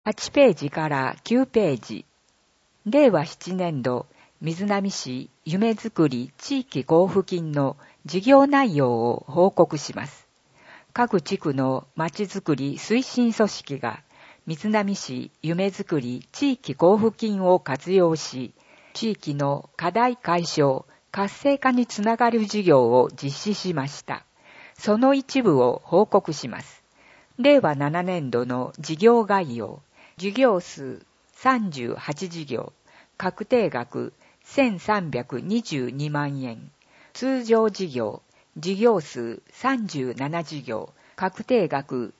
8ページから9ページ。令和7年度、水波市夢づくり地域交付金の事業内容を報告します。各地区のまちづくり推進組織が、水波市夢づくり地域交付金を活用し、地域の課題解消、活性化につながる事業を実施しました。その一部を報告します。令和7年度の事業概要、事業数38事業、確定額1322万円、通常事業、事業数37事業、確定額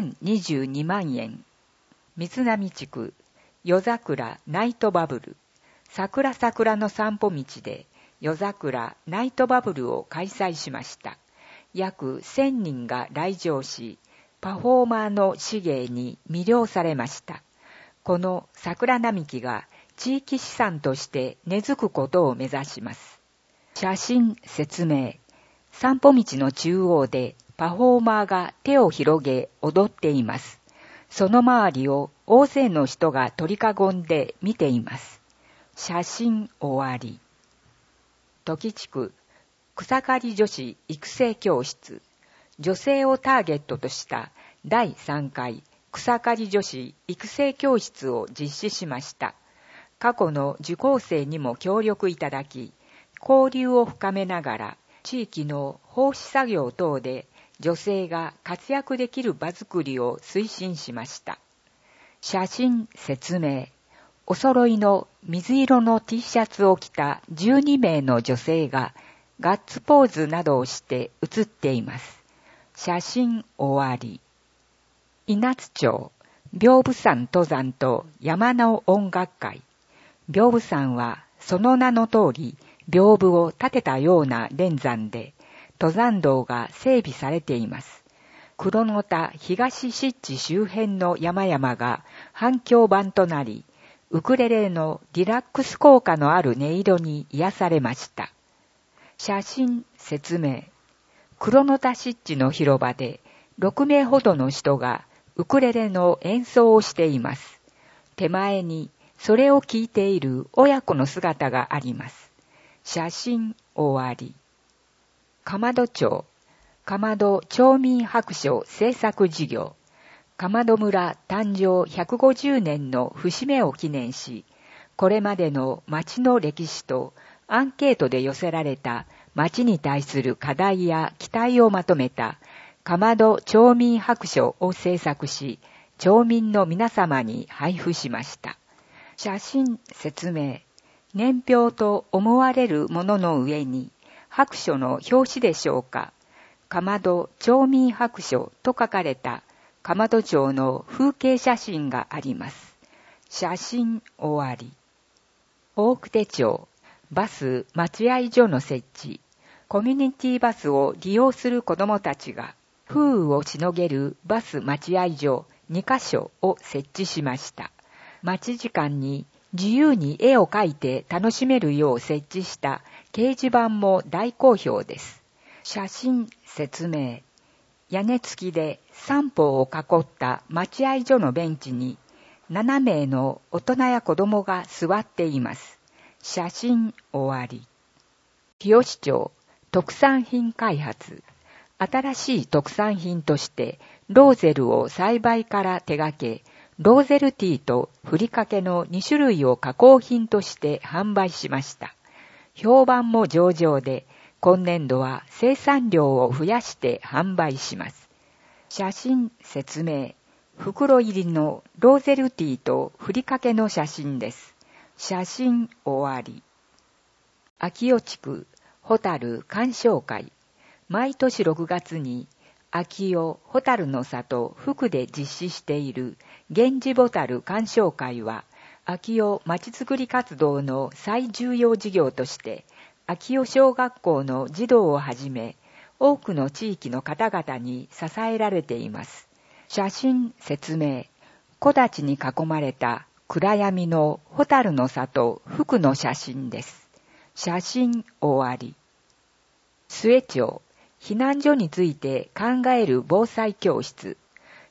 1022万円、水波地区、夜桜ナイトバブル、桜の散歩道で夜桜ナイトバブルを開催しました。約1000人が来場し、パフォーマーの資芸に魅了されました。この桜並木が地域資産として根付くことを目指します。写真説明。散歩道の中央でパフォーマーが手を広げ踊っています。その周りを大勢の人が取り囲んで見ています。写真終わり。時地区草刈り女子育成教室。女性をターゲットとした第3回草刈り女子育成教室を実施しました。過去の受講生にも協力いただき、交流を深めながら地域の奉仕作業等で女性が活躍できる場づくりを推進しました。写真説明。お揃いの水色の T シャツを着た12名の女性がガッツポーズなどをして写っています。写真終わり。稲津町、屏風山登山と山の音楽会。屏風山はその名の通り、屏風を立てたような連山で、登山道が整備されています。黒の田東湿地周辺の山々が反響板となり、ウクレレのリラックス効果のある音色に癒されました。写真説明。黒の田湿地の広場で6名ほどの人がウクレレの演奏をしています。手前にそれを聞いている親子の姿があります。写真終わり。釜戸町、釜戸町民白書制作事業。釜戸村誕生150年の節目を記念し、これまでの町の歴史とアンケートで寄せられた町に対する課題や期待をまとめた釜戸町民白書を制作し、町民の皆様に配布しました。写真説明。年表と思われるものの上に、白書の表紙でしょうか。釜戸町民白書と書かれた釜戸町の風景写真があります。写真終わり。大久手町、バス待合所の設置。コミュニティバスを利用する子どもたちが、風雨をしのげるバス待合所2カ所を設置しました。待ち時間に自由に絵を描いて楽しめるよう設置した掲示板も大好評です。写真説明。屋根付きで3方を囲った待合所のベンチに7名の大人や子供が座っています。写真終わり。日吉町、特産品開発。新しい特産品としてローゼルを栽培から手掛け、ローゼルティーとふりかけの2種類を加工品として販売しました。評判も上々で、今年度は生産量を増やして販売します。写真説明。袋入りのローゼルティーとふりかけの写真です。写真終わり。秋代地区、ホタル鑑賞会。毎年6月に、秋代ホタルの里福で実施している源氏ボタル鑑賞会は、秋代まちづくり活動の最重要事業として、秋代小学校の児童をはじめ、多くの地域の方々に支えられています。写真説明。木立に囲まれた暗闇のホタルの里福の写真です。写真終わり。末町、避難所について考える防災教室。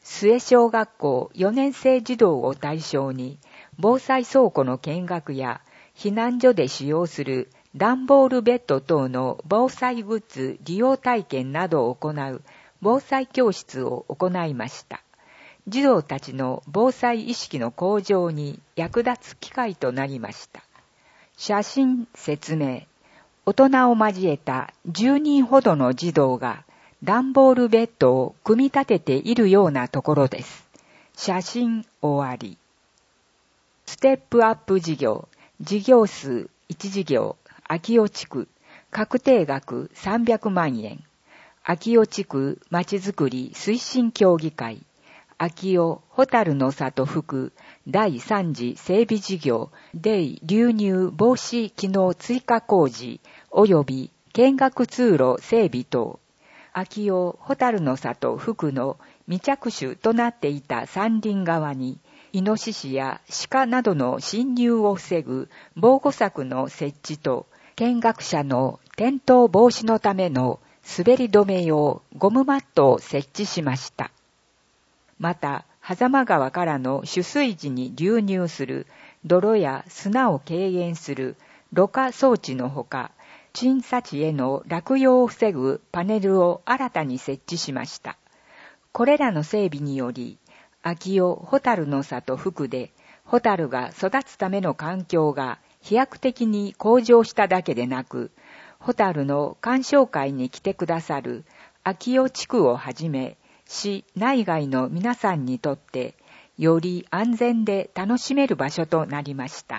末小学校4年生児童を対象に、防災倉庫の見学や、避難所で使用する段ボールベッド等の防災グッズ利用体験などを行う防災教室を行いました。児童たちの防災意識の向上に役立つ機会となりました。写真説明。大人を交えた10人ほどの児童が段ボールベッドを組み立てているようなところです。写真終わり。ステップアップ事業。事業数1事業。秋尾地区。確定額300万円。秋尾地区まちづくり推進協議会。秋尾ホタルの里副第3次整備事業デ流入防止機能追加工事及び見学通路整備等。秋尾ホタルの里副の未着手となっていた山林側にイノシシや鹿などの侵入を防ぐ防護柵の設置と見学者の転倒防止のための滑り止め用ゴムマットを設置しました。また、狭間川からの取水時に流入する泥や砂を軽減するろ過装置のほか、沈砂地への落葉を防ぐパネルを新たに設置しました。これらの整備により、秋尾ホタルの里副で、ホタルが育つための環境が飛躍的に向上しただけでなく、ホタルの鑑賞会に来てくださる秋尾地区をはじめ、市内外の皆さんにとって、より安全で楽しめる場所となりました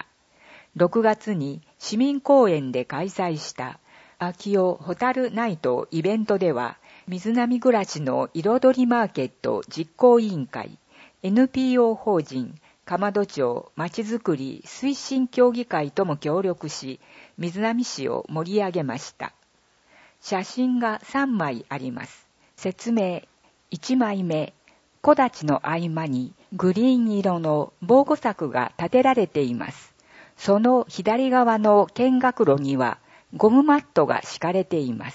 。6月に市民公園で開催した秋尾ホタルナイトイベントでは、水波暮らしの彩りマーケット実行委員会、NPO 法人、釜戸町まちづくり推進協議会とも協力し、水波市を盛り上げました。写真が3枚あります。説明。1枚目。木立の合間にグリーン色の防護柵が立てられています。その左側の見学路にはゴムマットが敷かれています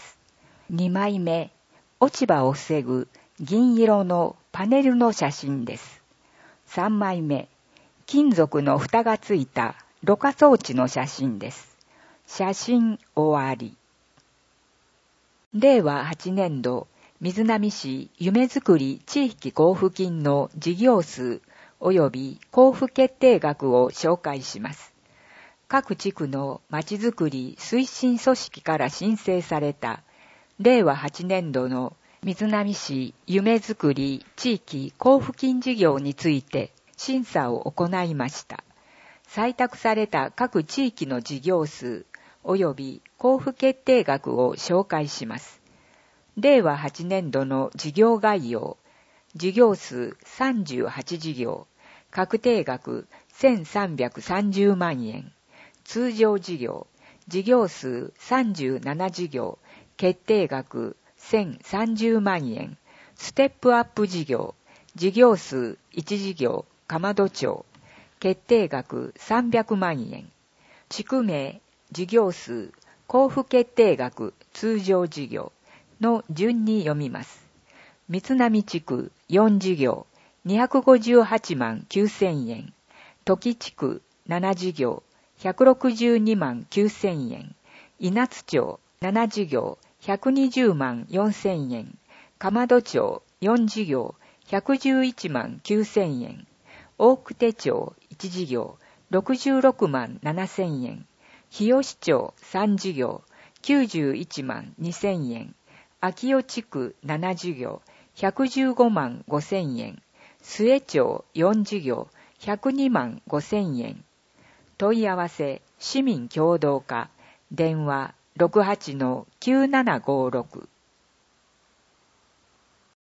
。2枚目。落ち葉を防ぐ銀色のパネルの写真です。3枚目。金属の蓋がついたろ過装置の写真です。写真終わり。令和8年度、水波市夢づくり地域交付金の事業数及び交付決定額を紹介します。各地区のまちづくり推進組織から申請された令和8年度の水波市夢づくり地域交付金事業について審査を行いました。採択された各地域の事業数及び交付決定額を紹介します。令和8年度の事業概要、事業数38事業、確定額1330万円、通常事業、事業数37事業、決定額1030万円、ステップアップ事業、事業数1事業、釜戸町、決定額300万円、地区名、事業数、交付決定額、通常事業の順に読みます。三波地区4事業、258万9000円、時地区7事業、162万9000円、稲津町7事業、120万4000円、釜戸町4事業、111万9000円、大久手町1事業、66万7000円、日吉町3事業、91万2000円、秋尾地区7事業、115万5000円、末町4事業、102万5000円。問い合わせ、市民協働課、電話68-9756